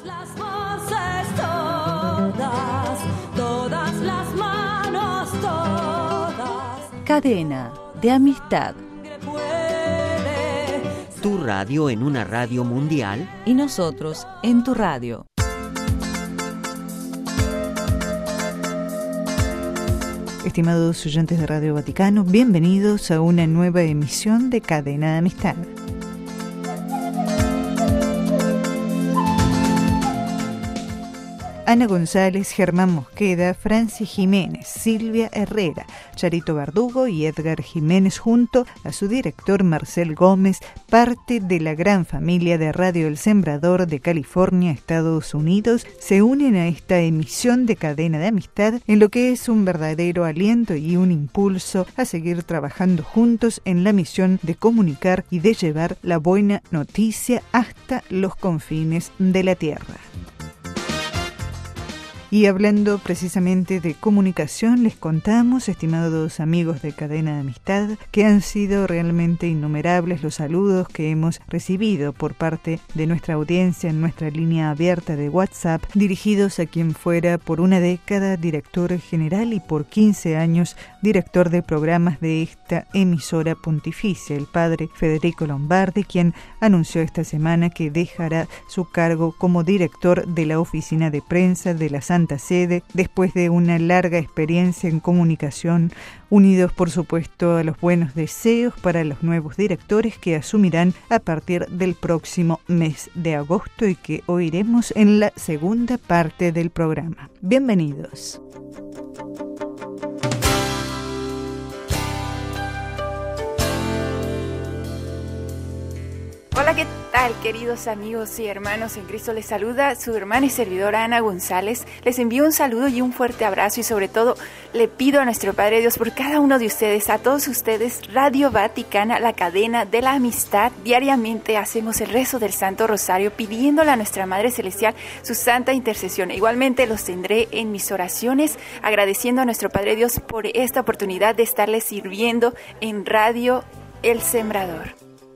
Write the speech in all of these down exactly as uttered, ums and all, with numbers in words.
las voces, todas, todas las manos, todas. Cadena de amistad. Tu radio en una radio mundial Y nosotros en tu radio. Estimados oyentes de Radio Vaticano, bienvenidos a una nueva emisión de Cadena de Amistad. Ana González, Germán Mosqueda, Francis Jiménez, Silvia Herrera, Charito Verdugo y Edgar Jiménez, junto a su director Marcel Gómez, parte de la gran familia de Radio El Sembrador de California, Estados Unidos, se unen a esta emisión de Cadena de Amistad en lo que es un verdadero aliento y un impulso a seguir trabajando juntos en la misión de comunicar y de llevar la buena noticia hasta los confines de la tierra. Y hablando precisamente de comunicación, les contamos, estimados amigos de Cadena de Amistad, que han sido realmente innumerables los saludos que hemos recibido por parte de nuestra audiencia en nuestra línea abierta de WhatsApp, dirigidos a quien fuera por una década director general y por quince años director de programas de esta emisora pontificia, el padre Federico Lombardi, quien anunció esta semana que dejará su cargo como director de la oficina de prensa de la Santa Sede después de una larga experiencia en comunicación, unidos por supuesto a los buenos deseos para los nuevos directores que asumirán a partir del próximo mes de agosto y que oiremos en la segunda parte del programa. Bienvenidos. Hola, ¿qué tal, queridos amigos y hermanos en Cristo? Les saluda su hermana y servidora Ana González. Les envío un saludo y un fuerte abrazo y sobre todo le pido a nuestro Padre Dios por cada uno de ustedes, a todos ustedes, Radio Vaticana, la cadena de la amistad. Diariamente hacemos el rezo del Santo Rosario pidiéndole a nuestra Madre Celestial su santa intercesión. Igualmente los tendré en mis oraciones, agradeciendo a nuestro Padre Dios por esta oportunidad de estarles sirviendo en Radio El Sembrador.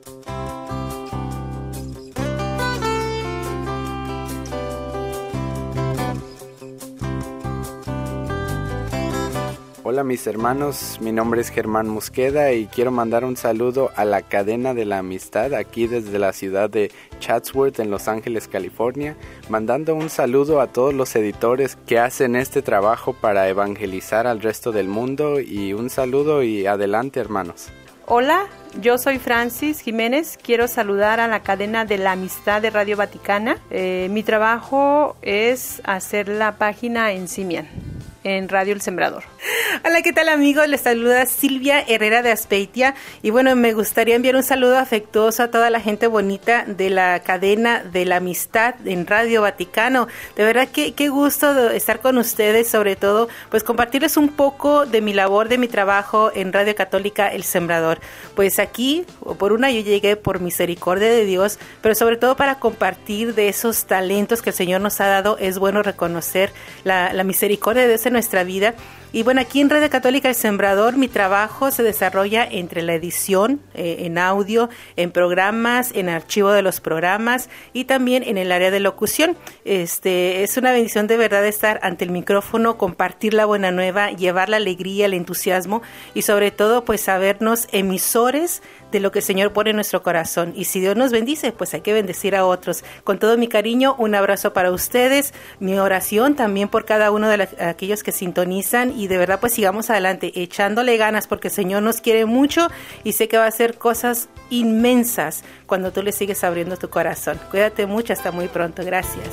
Hola mis hermanos, mi nombre es Germán Mosqueda y quiero mandar un saludo a la cadena de la amistad aquí desde la ciudad de Chatsworth en Los Ángeles, California, mandando un saludo a todos los editores que hacen este trabajo para evangelizar al resto del mundo y un saludo y adelante hermanos. Hola, yo soy Francis Jiménez, quiero saludar a la cadena de la amistad de Radio Vaticana. Eh, mi trabajo es hacer la página en Simian, en Radio El Sembrador. Hola, ¿qué tal amigos? Les saluda Silvia Herrera de Azpeitia y bueno, me gustaría enviar un saludo afectuoso a toda la gente bonita de la cadena de la amistad en Radio Vaticano. De verdad que qué gusto estar con ustedes, sobre todo pues compartirles un poco de mi labor, de mi trabajo en Radio Católica El Sembrador. Pues aquí, por una yo llegué por misericordia de Dios, pero sobre todo para compartir de esos talentos que el Señor nos ha dado. Es bueno reconocer la, la misericordia de Dios en nuestra vida. Y bueno, aquí en Radio Católica El Sembrador mi trabajo se desarrolla entre la edición eh, en audio, en programas, en archivo de los programas y también en el área de locución. Este es una bendición de verdad estar ante el micrófono, compartir la buena nueva, llevar la alegría, el entusiasmo y sobre todo pues sabernos emisores de lo que el Señor pone en nuestro corazón. Y si Dios nos bendice, pues hay que bendecir a otros. Con todo mi cariño, un abrazo para ustedes, mi oración también por cada uno de la, aquellos que sintonizan y de verdad pues sigamos adelante, echándole ganas porque el Señor nos quiere mucho y sé que va a hacer cosas inmensas cuando tú le sigues abriendo tu corazón. Cuídate mucho, hasta muy pronto. Gracias.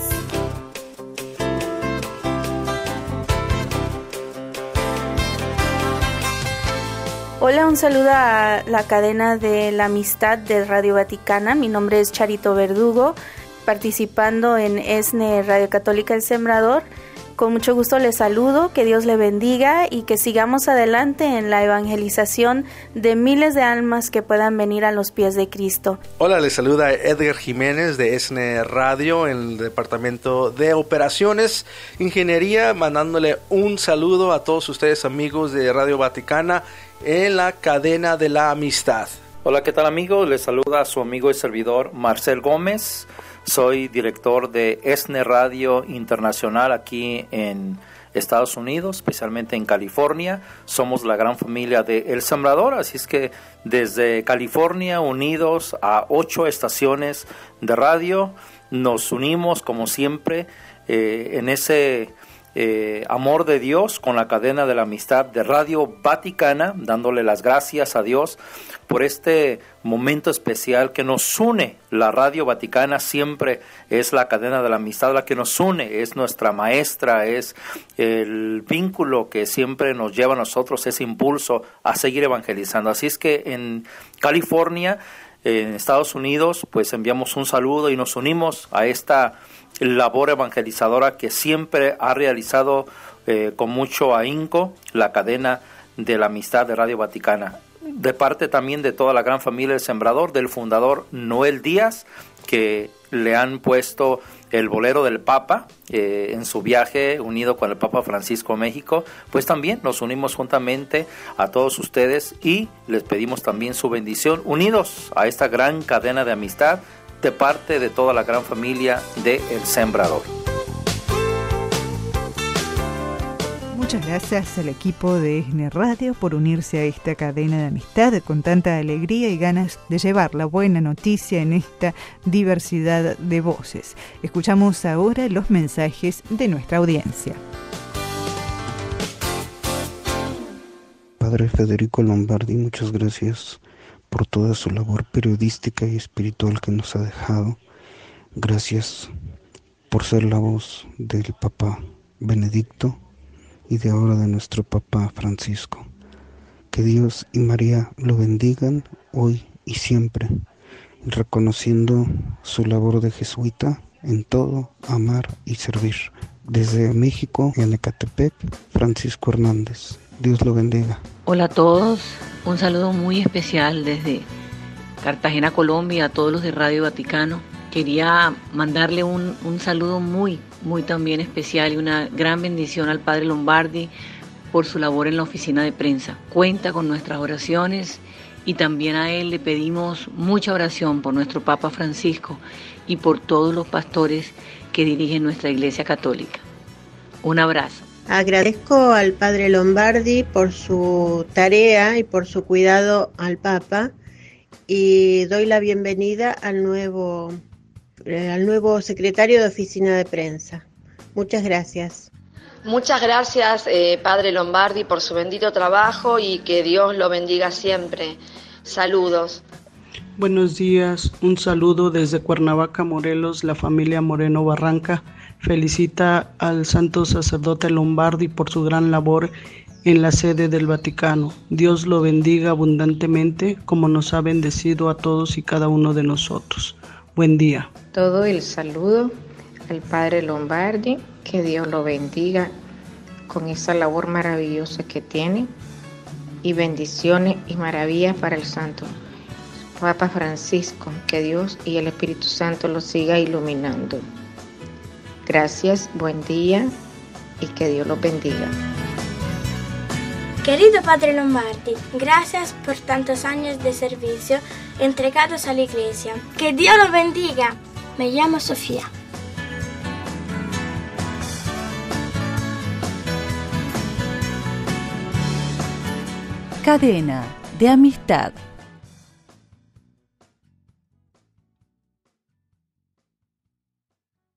Hola, un saludo a la cadena de la amistad de Radio Vaticana. Mi nombre es Charito Verdugo, participando en E S N E Radio Católica El Sembrador. Con mucho gusto les saludo, que Dios le bendiga y que sigamos adelante en la evangelización de miles de almas que puedan venir a los pies de Cristo. Hola, les saluda Edgar Jiménez de E S N E Radio en el Departamento de Operaciones Ingeniería, mandándole un saludo a todos ustedes amigos de Radio Vaticana en la cadena de la amistad. Hola, ¿qué tal amigos? Les saluda a su amigo y servidor Marcel Gómez. Soy director de ESNE Radio Internacional aquí en Estados Unidos, especialmente en California. Somos la gran familia de El Sembrador, así es que desde California, unidos a ocho estaciones de radio, nos unimos como siempre eh, en ese eh, amor de Dios con la cadena de la amistad de Radio Vaticana, dándole las gracias a Dios por este momento especial que nos une. La Radio Vaticana siempre es la cadena de la amistad la que nos une, es nuestra maestra, es el vínculo que siempre nos lleva a nosotros, ese impulso a seguir evangelizando. Así es que en California, en Estados Unidos, pues enviamos un saludo y nos unimos a esta labor evangelizadora que siempre ha realizado eh, con mucho ahínco la cadena de la amistad de Radio Vaticana. De parte también de toda la gran familia del Sembrador, del fundador Noel Díaz, que le han puesto el bolero del Papa eh, en su viaje unido con el Papa Francisco a México, pues también nos unimos juntamente a todos ustedes y les pedimos también su bendición, unidos a esta gran cadena de amistad de parte de toda la gran familia de El Sembrador. Muchas gracias al equipo de ESNE Radio por unirse a esta cadena de amistad con tanta alegría y ganas de llevar la buena noticia en esta diversidad de voces. Escuchamos ahora los mensajes de nuestra audiencia. Padre Federico Lombardi, muchas gracias por toda su labor periodística y espiritual que nos ha dejado. Gracias por ser la voz del Papa Benedicto y de ahora de nuestro Papa Francisco. Que Dios y María lo bendigan hoy y siempre, reconociendo su labor de jesuita en todo, amar y servir. Desde México, en Ecatepec, Francisco Hernández. Dios lo bendiga. Hola a todos, un saludo muy especial desde Cartagena, Colombia, a todos los de Radio Vaticano. Quería mandarle un, un saludo muy, muy también especial y una gran bendición al Padre Lombardi por su labor en la oficina de prensa. Cuenta con nuestras oraciones y también a él le pedimos mucha oración por nuestro Papa Francisco y por todos los pastores que dirigen nuestra Iglesia Católica. Un abrazo. Agradezco al Padre Lombardi por su tarea y por su cuidado al Papa y doy la bienvenida al nuevo al nuevo secretario de Oficina de Prensa. Muchas gracias. Muchas gracias, eh, Padre Lombardi, por su bendito trabajo y que Dios lo bendiga siempre. Saludos. Buenos días, un saludo desde Cuernavaca, Morelos, la familia Moreno Barranca. Felicita al santo sacerdote Lombardi por su gran labor en la sede del Vaticano. Dios lo bendiga abundantemente como nos ha bendecido a todos y cada uno de nosotros. Buen día. Todo el saludo al Padre Lombardi, que Dios lo bendiga con esa labor maravillosa que tiene y bendiciones y maravillas para el Santo Papa Francisco, que Dios y el Espíritu Santo lo siga iluminando. Gracias, buen día y que Dios los bendiga. Querido Padre Lombardi, gracias por tantos años de servicio entregados a la Iglesia. Que Dios los bendiga. Me llamo Sofía. Cadena de amistad.